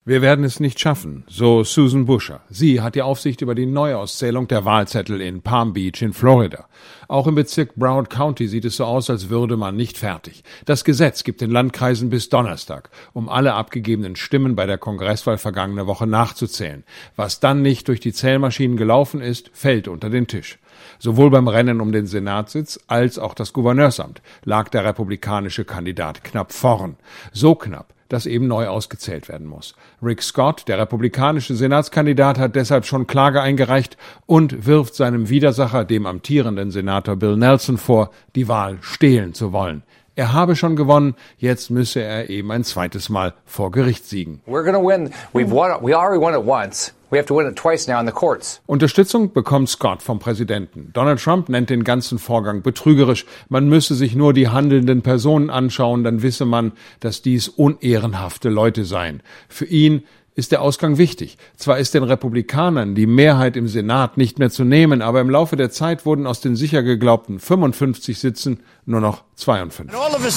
Wir werden es nicht schaffen, so Susan Buscher. Sie hat die Aufsicht über die Neuauszählung der Wahlzettel in Palm Beach in Florida. Auch im Bezirk Broward County sieht es so aus, als würde man nicht fertig. Das Gesetz gibt den Landkreisen bis Donnerstag, um alle abgegebenen Stimmen bei der Kongresswahl vergangene Woche nachzuzählen. Was dann nicht durch die Zählmaschinen gelaufen ist, fällt unter den Tisch. Sowohl beim Rennen um den Senatssitz als auch das Gouverneursamt lag der republikanische Kandidat knapp vorn. So knapp, dass eben neu ausgezählt werden muss. Rick Scott, der republikanische Senatskandidat, hat deshalb schon Klage eingereicht und wirft seinem Widersacher, dem amtierenden Senator Bill Nelson, vor, die Wahl stehlen zu wollen. Er habe schon gewonnen, jetzt müsse er eben ein zweites Mal vor Gericht siegen. We're going to win. We already won it once. We have to win it twice now in the courts. Unterstützung bekommt Scott vom Präsidenten. Donald Trump nennt den ganzen Vorgang betrügerisch. Man müsse sich nur die handelnden Personen anschauen, dann wisse man, dass dies unehrenhafte Leute seien. Für ihn ist der Ausgang wichtig. Zwar ist den Republikanern die Mehrheit im Senat nicht mehr zu nehmen, aber im Laufe der Zeit wurden aus den sicher geglaubten 55 Sitzen nur noch 52.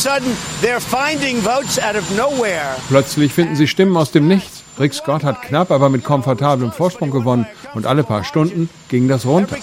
Plötzlich finden sie Stimmen aus dem Nichts. Rick Scott hat knapp, aber mit komfortablem Vorsprung gewonnen und alle paar Stunden ging das runter.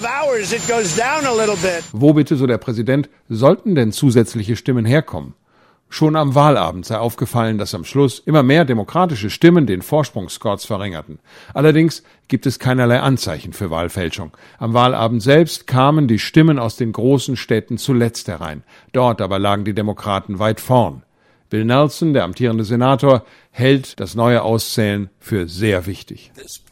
Wo bitte, so der Präsident, sollten denn zusätzliche Stimmen herkommen? Schon am Wahlabend sei aufgefallen, dass am Schluss immer mehr demokratische Stimmen den Vorsprung Scotts verringerten. Allerdings gibt es keinerlei Anzeichen für Wahlfälschung. Am Wahlabend selbst kamen die Stimmen aus den großen Städten zuletzt herein. Dort aber lagen die Demokraten weit vorn. Bill Nelson, der amtierende Senator, hält das neue Auszählen für sehr wichtig.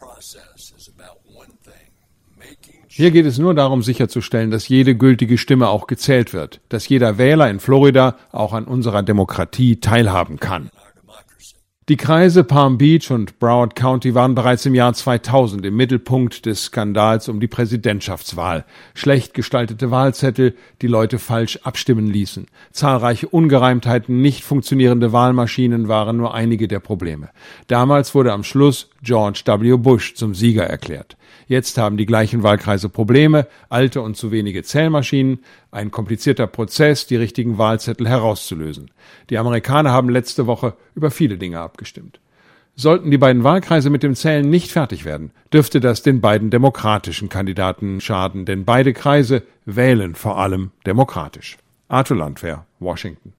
Hier geht es nur darum, sicherzustellen, dass jede gültige Stimme auch gezählt wird, dass jeder Wähler in Florida auch an unserer Demokratie teilhaben kann. Die Kreise Palm Beach und Broward County waren bereits im Jahr 2000 im Mittelpunkt des Skandals um die Präsidentschaftswahl. Schlecht gestaltete Wahlzettel, die Leute falsch abstimmen ließen. Zahlreiche Ungereimtheiten, nicht funktionierende Wahlmaschinen waren nur einige der Probleme. Damals wurde am Schluss George W. Bush zum Sieger erklärt. Jetzt haben die gleichen Wahlkreise Probleme, alte und zu wenige Zählmaschinen, ein komplizierter Prozess, die richtigen Wahlzettel herauszulösen. Die Amerikaner haben letzte Woche über viele Dinge abgestimmt. Sollten die beiden Wahlkreise mit dem Zählen nicht fertig werden, dürfte das den beiden demokratischen Kandidaten schaden, denn beide Kreise wählen vor allem demokratisch. Arthur Landwehr, Washington.